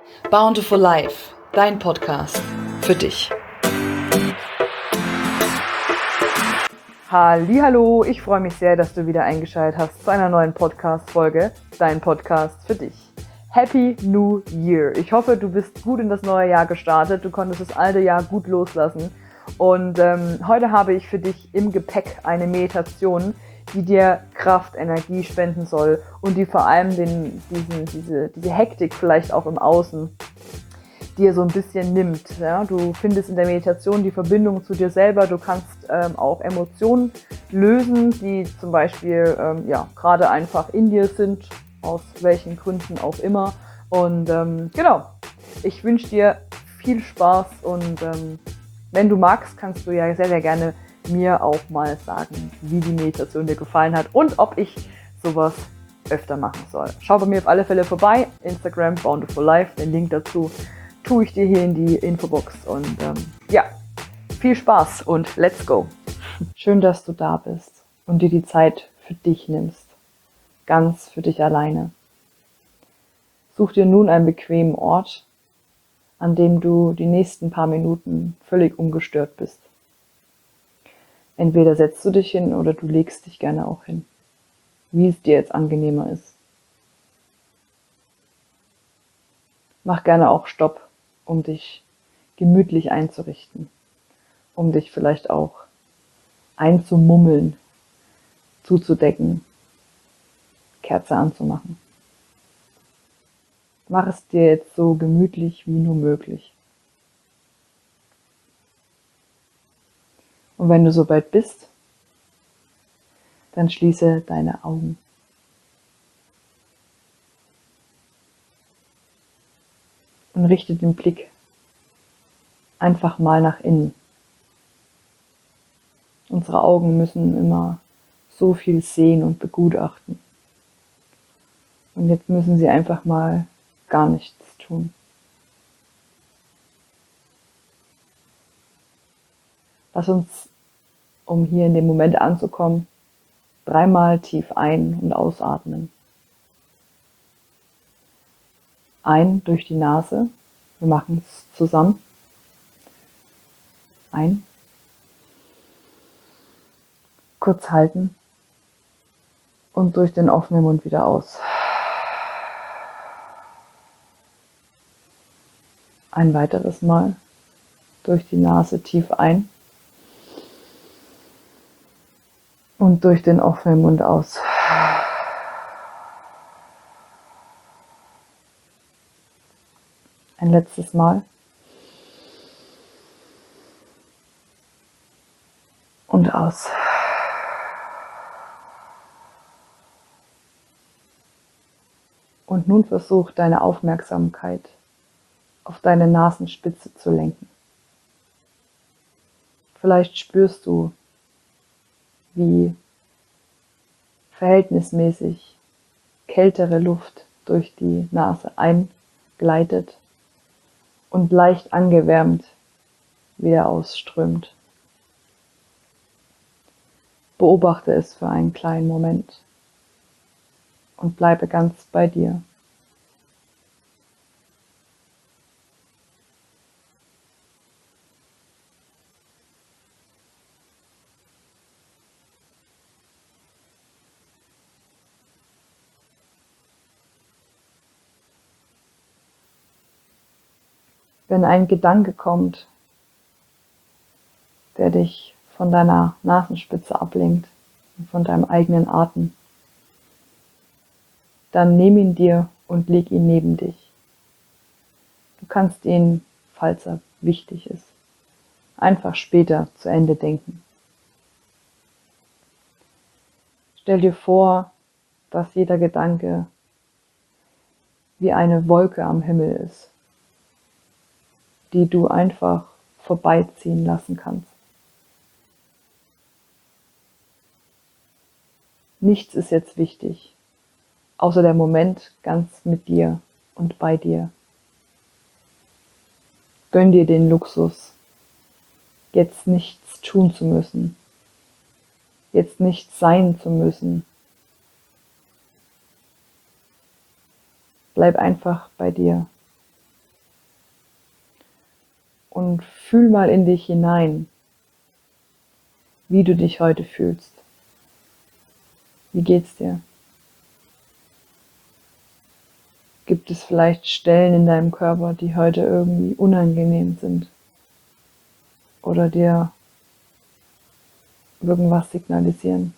Bountiful Life, dein Podcast für dich. Hallihallo, ich freue mich sehr, dass du wieder eingeschaltet hast zu einer neuen Podcast-Folge, dein Podcast für dich. Happy New Year! Ich hoffe, du bist gut in das neue Jahr gestartet, du konntest das alte Jahr gut loslassen und heute habe ich für dich im Gepäck eine Meditation, die dir Kraft, Energie spenden soll und die vor allem diese Hektik vielleicht auch im Außen dir so ein bisschen nimmt. Ja? Du findest in der Meditation die Verbindung zu dir selber, du kannst auch Emotionen lösen, die zum Beispiel gerade einfach in dir sind, aus welchen Gründen auch immer. Und genau, ich wünsche dir viel Spaß und wenn du magst, kannst du ja sehr, sehr gerne mir auch mal sagen, wie die Meditation dir gefallen hat und ob ich sowas öfter machen soll. Schau bei mir auf alle Fälle vorbei, Instagram, Bountiful Life, den Link dazu tue ich dir hier in die Infobox und viel Spaß und let's go. Schön, dass du da bist und dir die Zeit für dich nimmst, ganz für dich alleine. Such dir nun einen bequemen Ort, an dem du die nächsten paar Minuten völlig ungestört bist. Entweder setzt du dich hin oder du legst dich gerne auch hin, wie es dir jetzt angenehmer ist. Mach gerne auch Stopp, um dich gemütlich einzurichten, um dich vielleicht auch einzumummeln, zuzudecken, Kerze anzumachen. Mach es dir jetzt so gemütlich wie nur möglich. Und wenn du soweit bist, dann schließe deine Augen. Und richte den Blick einfach mal nach innen. Unsere Augen müssen immer so viel sehen und begutachten. Und jetzt müssen sie einfach mal gar nichts tun. Lass uns, um hier in dem Moment anzukommen, 3-mal tief ein- und ausatmen. Ein durch die Nase. Wir machen es zusammen. Ein. Kurz halten. Und durch den offenen Mund wieder aus. Ein weiteres Mal. Durch die Nase tief ein. Und durch den offenen Mund aus. Ein letztes Mal. Und aus. Und nun versuch deine Aufmerksamkeit auf deine Nasenspitze zu lenken. Vielleicht spürst du, wie verhältnismäßig kältere Luft durch die Nase eingleitet und leicht angewärmt wieder ausströmt. Beobachte es für einen kleinen Moment und bleibe ganz bei dir. Wenn ein Gedanke kommt, der dich von deiner Nasenspitze ablenkt und von deinem eigenen Atem, dann nimm ihn dir und leg ihn neben dich. Du kannst ihn, falls er wichtig ist, einfach später zu Ende denken. Stell dir vor, dass jeder Gedanke wie eine Wolke am Himmel ist, die du einfach vorbeiziehen lassen kannst. Nichts ist jetzt wichtig, außer der Moment ganz mit dir und bei dir. Gönn dir den Luxus, jetzt nichts tun zu müssen, jetzt nichts sein zu müssen. Bleib einfach bei dir und fühl mal in dich hinein, wie du dich heute fühlst. Wie geht's dir? Gibt es vielleicht Stellen in deinem Körper, die heute irgendwie unangenehm sind oder dir irgendwas signalisieren?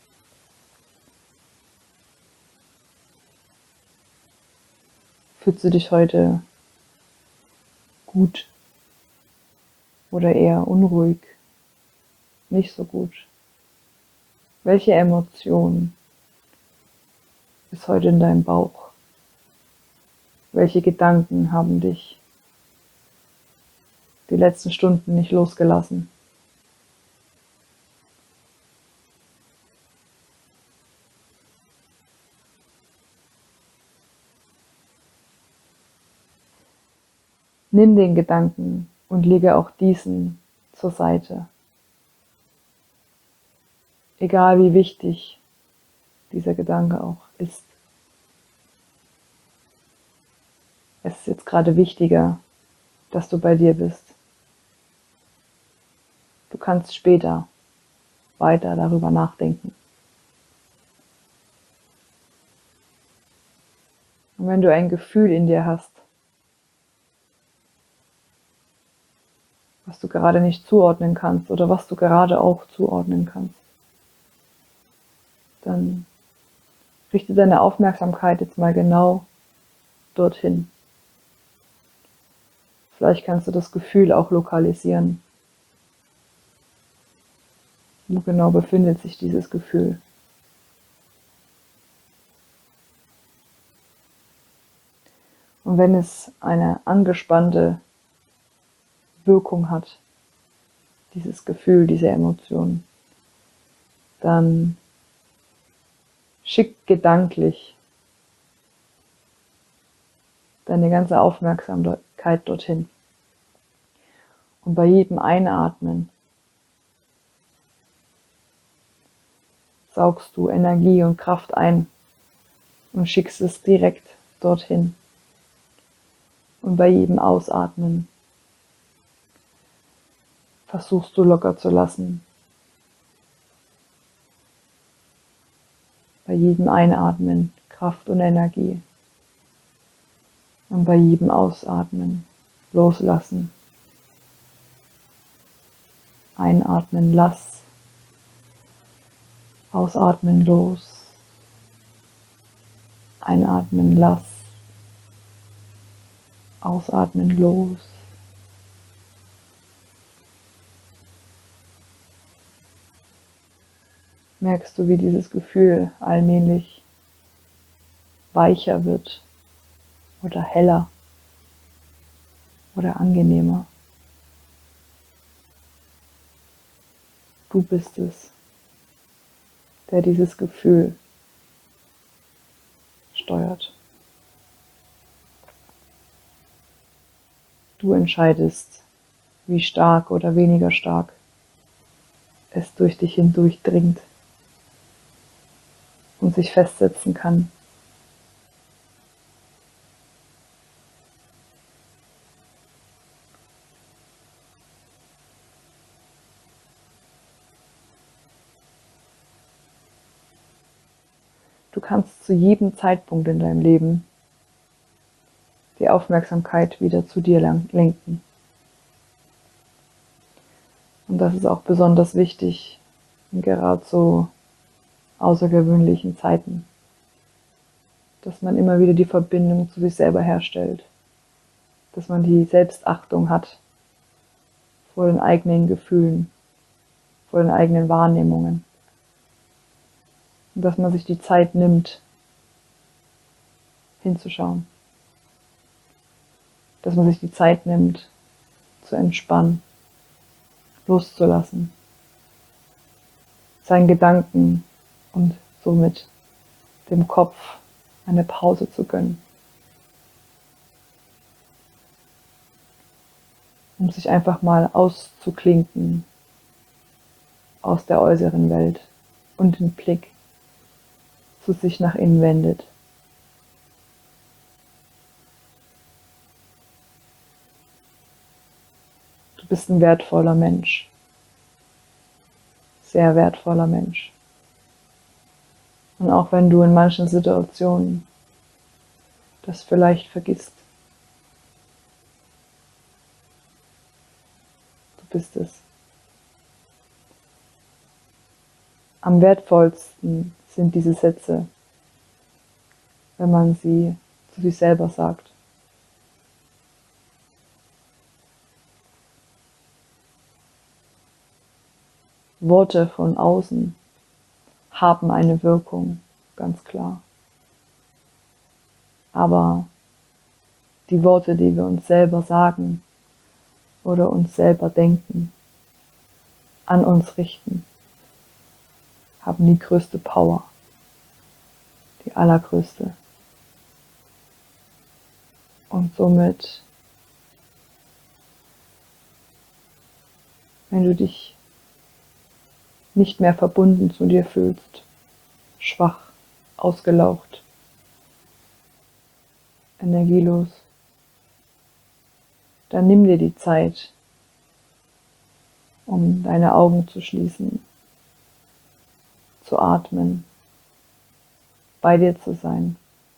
Fühlst du dich heute gut oder eher unruhig, nicht so gut? Welche Emotion ist heute in deinem Bauch? Welche Gedanken haben dich die letzten Stunden nicht losgelassen? Nimm den Gedanken und lege auch diesen zur Seite. Egal wie wichtig dieser Gedanke auch ist. Es ist jetzt gerade wichtiger, dass du bei dir bist. Du kannst später weiter darüber nachdenken. Und wenn du ein Gefühl in dir hast, was du gerade nicht zuordnen kannst oder was du gerade auch zuordnen kannst, dann richte deine Aufmerksamkeit jetzt mal genau dorthin. Vielleicht kannst du das Gefühl auch lokalisieren. Wo genau befindet sich dieses Gefühl? Und wenn es eine angespannte Wirkung hat, dieses Gefühl, diese Emotion, dann schick gedanklich deine ganze Aufmerksamkeit dorthin. Und bei jedem Einatmen saugst du Energie und Kraft ein und schickst es direkt dorthin. Und bei jedem Ausatmen versuchst du locker zu lassen. Bei jedem Einatmen Kraft und Energie. Und bei jedem Ausatmen loslassen. Einatmen, lass. Ausatmen, los. Einatmen, lass. Ausatmen, los. Merkst du, wie dieses Gefühl allmählich weicher wird oder heller oder angenehmer? Du bist es, der dieses Gefühl steuert. Du entscheidest, wie stark oder weniger stark es durch dich hindurch dringt und sich festsetzen kann. Du kannst zu jedem Zeitpunkt in deinem Leben die Aufmerksamkeit wieder zu dir lenken. Und das ist auch besonders wichtig in gerade so außergewöhnlichen Zeiten, dass man immer wieder die Verbindung zu sich selber herstellt, dass man die Selbstachtung hat vor den eigenen Gefühlen, vor den eigenen Wahrnehmungen und dass man sich die Zeit nimmt, hinzuschauen, dass man sich die Zeit nimmt, zu entspannen, loszulassen, seinen Gedanken und somit dem Kopf eine Pause zu gönnen, um sich einfach mal auszuklinken aus der äußeren Welt und den Blick zu sich nach innen wendet. bist ein wertvoller Mensch. Sehr wertvoller Mensch. Und auch wenn du in manchen Situationen das vielleicht vergisst, du bist es. Am wertvollsten sind diese Sätze, wenn man sie zu sich selber sagt. Worte von außen haben eine Wirkung, ganz klar. Aber die Worte, die wir uns selber sagen oder uns selber denken, an uns richten, haben die größte Power, die allergrößte. Und somit, wenn du dich nicht mehr verbunden zu dir fühlst, schwach, ausgelaugt, energielos, dann nimm dir die Zeit, um deine Augen zu schließen, zu atmen, bei dir zu sein,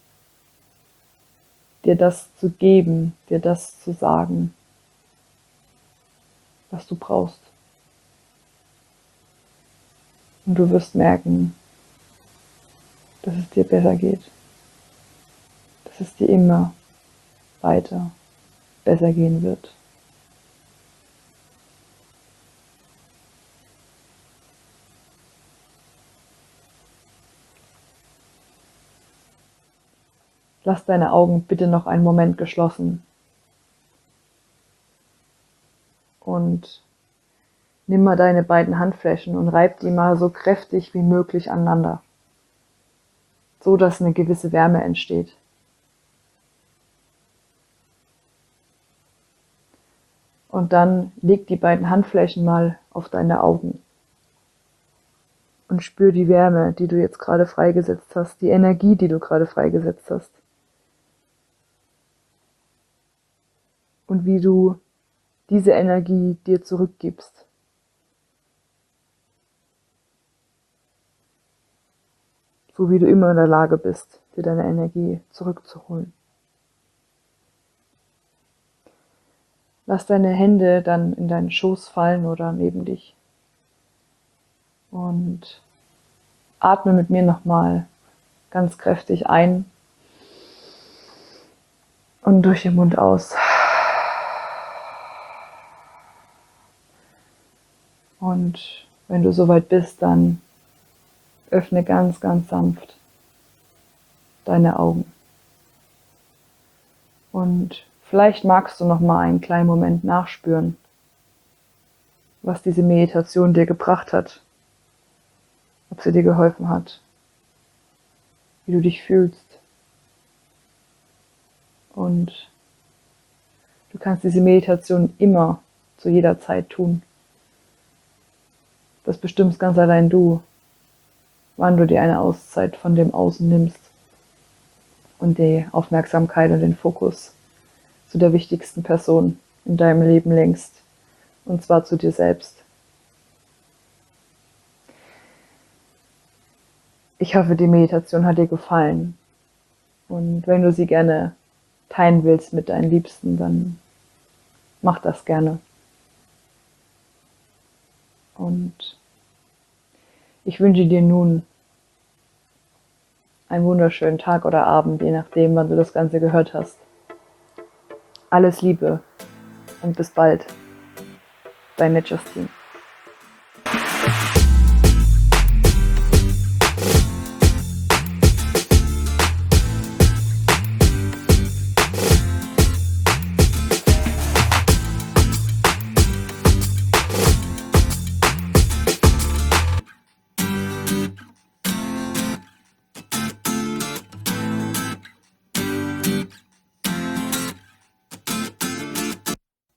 dir das zu geben, dir das zu sagen, was du brauchst. Und du wirst merken, dass es dir besser geht, dass es dir immer weiter besser gehen wird. Lass deine Augen bitte noch einen Moment geschlossen und nimm mal deine beiden Handflächen und reib die mal so kräftig wie möglich aneinander, so dass eine gewisse Wärme entsteht. Und dann leg die beiden Handflächen mal auf deine Augen und spür die Wärme, die du jetzt gerade freigesetzt hast, die Energie, die du gerade freigesetzt hast. Und wie du diese Energie dir zurückgibst. So wie du immer in der Lage bist, dir deine Energie zurückzuholen. Lass deine Hände dann in deinen Schoß fallen oder neben dich. Und atme mit mir nochmal ganz kräftig ein und durch den Mund aus. Und wenn du soweit bist, dann öffne ganz, ganz sanft deine Augen. Und vielleicht magst du noch mal einen kleinen Moment nachspüren, was diese Meditation dir gebracht hat, ob sie dir geholfen hat, wie du dich fühlst. Und du kannst diese Meditation immer, zu jeder Zeit tun. Das bestimmst ganz allein du, wann du dir eine Auszeit von dem Außen nimmst und die Aufmerksamkeit und den Fokus zu der wichtigsten Person in deinem Leben lenkst, und zwar zu dir selbst. Ich hoffe, die Meditation hat dir gefallen, und wenn du sie gerne teilen willst mit deinen Liebsten, dann mach das gerne. Und ich wünsche dir nun einen wunderschönen Tag oder Abend, je nachdem, wann du das Ganze gehört hast. Alles Liebe und bis bald. Deine Justine.